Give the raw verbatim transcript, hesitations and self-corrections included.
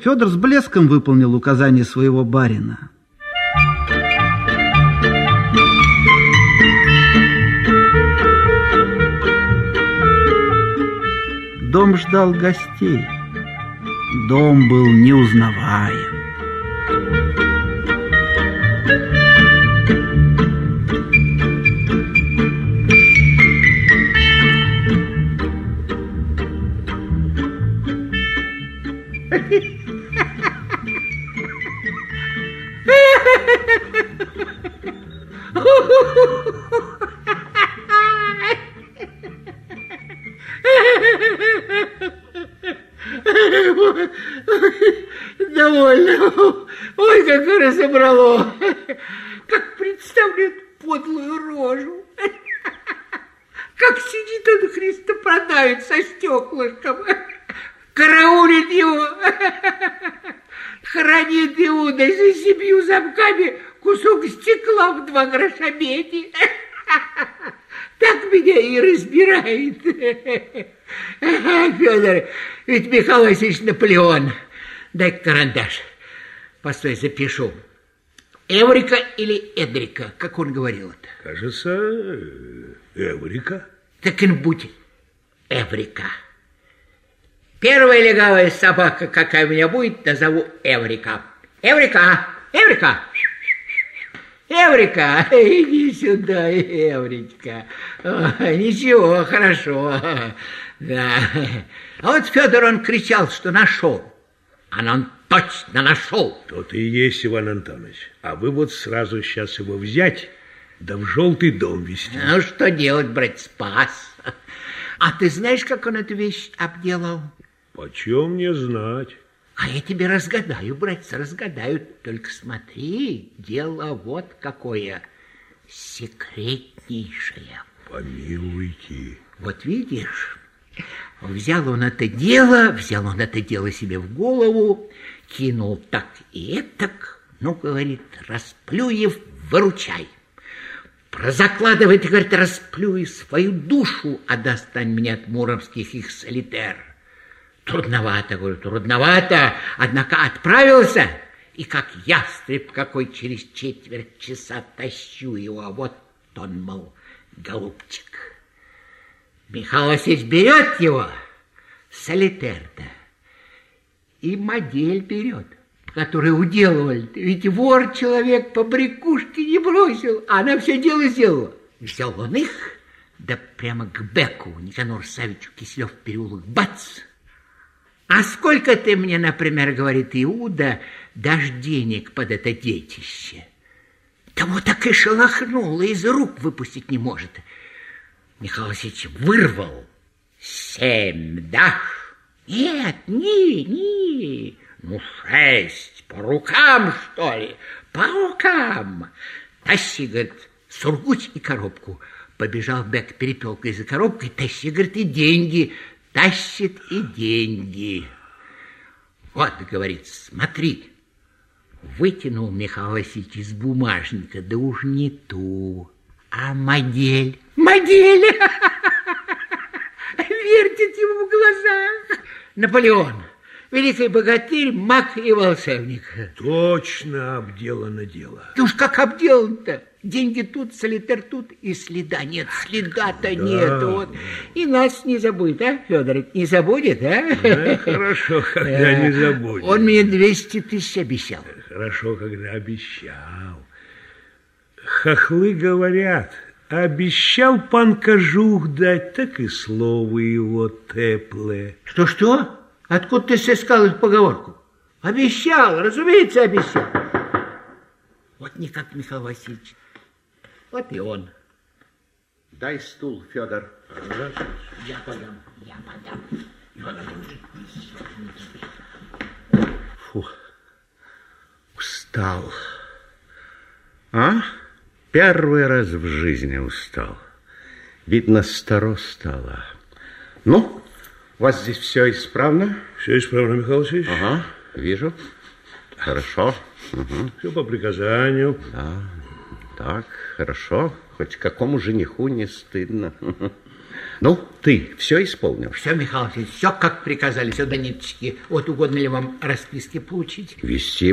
Федор с блеском выполнил указание своего барина. Дом ждал гостей. Дом был неузнаваем. Довольно. Ой, как разобрало. Как представляет подлую рожу. Как сидит он христопродавец со стеклышком. Караулит его. Хранит Иуда за семью замками кусок стекла в два гроша меди. Так меня и разбирает. Федор, ведь Михаил Васильевич Наполеон. Дай карандаш. Постой, запишу. Эврика или Эдрика, как он говорил это? Кажется, Эврика. Так и будь Эврика. Первая легавая собака, какая у меня будет, назову Эврика. Эврика! Эврика! Эврика! Иди сюда, Эврика. О, ничего, хорошо. Да. А вот Федор, он кричал, что нашел. А он точно нашел. Тот и есть, Иван Антонович. А вы вот сразу сейчас его взять, да в желтый дом везти. Ну, что делать, брат, спас. А ты знаешь, как он эту вещь обделал? Почем мне знать? А я тебе разгадаю, братец, разгадаю. Только смотри, дело вот какое секретнейшее. Помилуйте. Вот видишь, взял он это дело, взял он это дело себе в голову, кинул так и этак, ну, говорит, Расплюев, выручай. Прозакладывает, говорит, Расплюев свою душу, а достань меня от муромских их солитер. Трудновато, говорю, трудновато, однако отправился, и как ястреб какой через четверть часа тащу его, а вот он, мол, голубчик. Михаил Васильевич берет его, солитер-то, и модель берет, который уделывали. Ведь вор человек по брякушке не бросил, а она все дело сделала. Взял он их, да прямо к Беку, Никанору Савичу Киселев переулок, бац! А сколько ты мне, например, говорит Иуда, дашь денег под это детище? Того так и шелохнуло, из рук выпустить не может. Михаил Васильевич вырвал. Семь дашь? Нет, ни, ни. Ну, шесть. По рукам, что ли? По рукам. Тащи, говорит, сургуч и коробку. Побежал Бек перепелкой за коробкой, тащи, говорит, и деньги. Тащит и деньги. Вот, говорит, смотри. Вытянул Михаил Васильевич из бумажника, да уж не ту, а модель. Модель! Вертит ему в глазах. Наполеон, великий богатырь, маг и волшебник. Точно обделано дело. Ты уж как обделан-то? Деньги тут, солитер тут, и следа нет. Следа-то да. Нет. Вот. И нас не забудет, а, Федор? Не забудет, а? Да, хорошо, когда не забудет. Он мне двести тысяч обещал. Хорошо, когда обещал. Хохлы говорят, обещал пан кожух дать, так и слово его теплое. Что-что? Откуда ты сыскал эту поговорку? Обещал, разумеется, обещал. Вот никак Михаил Васильевич. Вот и он. Дай стул, Федор. Я подам, я подам. Фу, устал. А? Первый раз в жизни устал. Видно, старо стало. Ну, у вас здесь все исправно? Все исправно, Михаил Васильевич. Ага, вижу. Хорошо. Угу. Все по приказанию. Да, так, хорошо. Хоть какому жениху не стыдно. Ну, ты все исполнил? Все, Михаил Васильевич, все как приказали, все до ниточки. Вот угодно ли вам расписки получить? Вести